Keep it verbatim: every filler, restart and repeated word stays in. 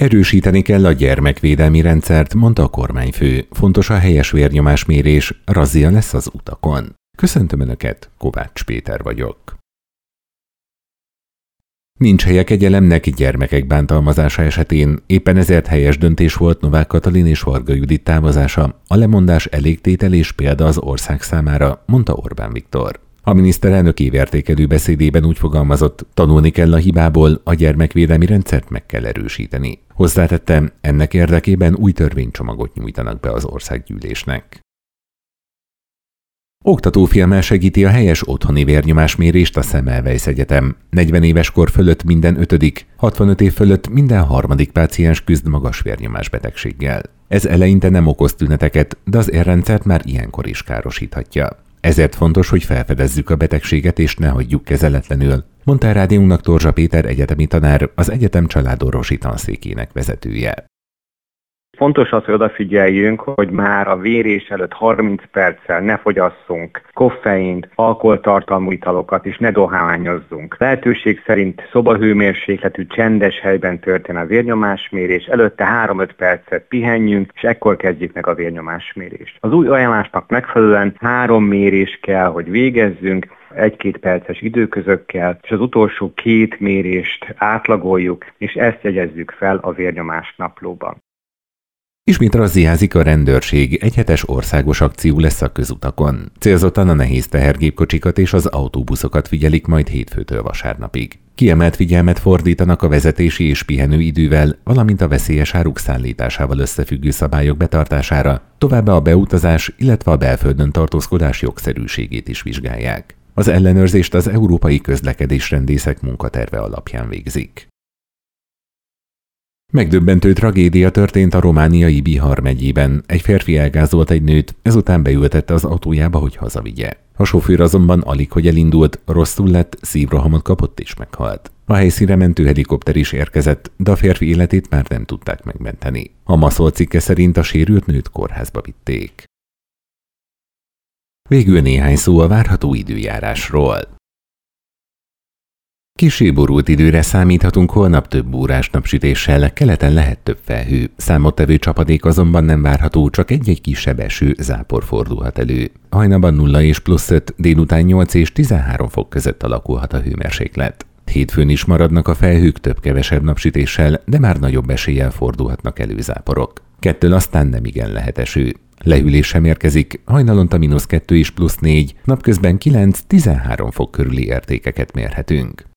Erősíteni kell a gyermekvédelmi rendszert, mondta a kormányfő. Fontos a helyes vérnyomásmérés, razzia lesz az utakon. Köszöntöm Önöket, Kovács Péter vagyok. Nincs helye kegyelemnek gyermekek bántalmazása esetén, éppen ezért helyes döntés volt Novák Katalin és Varga Judit távozása, a lemondás elégtétel és példa az ország számára, mondta Orbán Viktor. A miniszterelnök évértékelő beszédében úgy fogalmazott, tanulni kell a hibából, a gyermekvédelmi rendszert meg kell erősíteni. Hozzátette, ennek érdekében új törvénycsomagot nyújtanak be az országgyűlésnek. Oktatófilmmel segíti a helyes otthoni vérnyomásmérést a Semmelweis Egyetem. negyven éves kor fölött minden ötödik, hatvanöt év fölött minden harmadik páciens küzd magas vérnyomás betegséggel. Ez eleinte nem okoz tüneteket, de az érrendszert már ilyenkor is károsíthatja. Ezért fontos, hogy felfedezzük a betegséget és ne hagyjuk kezeletlenül, mondta a rádiónak Torzsa Péter egyetemi tanár, az egyetem családorvosi tanszékének vezetője. Fontos az, hogy odafigyeljünk, hogy már a vérés előtt harminc perccel ne fogyasszunk koffeint, alkoholtartalmú italokat, és ne dohányozzunk. Lehetőség szerint szobahőmérsékletű, csendes helyben történjen a vérnyomásmérés, előtte három-öt percet pihenjünk, és ekkor kezdjük meg a vérnyomásmérést. Az új ajánlásnak megfelelően három mérés kell, hogy végezzünk, egy-két perces időközökkel, és az utolsó két mérést átlagoljuk, és ezt jegyezzük fel a vérnyomás naplóban. Ismét razziázik a rendőrség, egy hetes országos akció lesz a közutakon. Célzottan a nehéz tehergépkocsikat és az autóbuszokat figyelik majd hétfőtől vasárnapig. Kiemelt figyelmet fordítanak a vezetési és pihenőidővel, valamint a veszélyes áruk szállításával összefüggő szabályok betartására, továbbá a beutazás, illetve a belföldön tartózkodás jogszerűségét is vizsgálják. Az ellenőrzést az Európai Közlekedésrendészek munkaterve alapján végzik. Megdöbbentő tragédia történt a romániai Bihar megyében. Egy férfi elgázolt egy nőt, ezután beültette az autójába, hogy hazavigye. A sofőr azonban alig, hogy elindult, rosszul lett, szívrohamot kapott és meghalt. A helyszínre mentőhelikopter is érkezett, de a férfi életét már nem tudták megmenteni. A Maszol cikke szerint a sérült nőt kórházba vitték. Végül néhány szó a várható időjárásról. Kissé borult időre számíthatunk, holnap több órás napsütéssel, keleten lehet több felhő. Számottevő csapadék azonban nem várható, csak egy-egy kisebb eső, zápor fordulhat elő. Hajnalban nulla és plusz öt, délután nyolc és tizenhárom fok között alakulhat a hőmérséklet. Hétfőn is maradnak a felhők több-kevesebb napsütéssel, de már nagyobb eséllyel fordulhatnak elő záporok. Kettől aztán nemigen lehet eső. Lehűlés sem érkezik, hajnalonta mínusz kettő és plusz négy, napközben kilenc-tizenhárom fok körüli értékeket mérhetünk.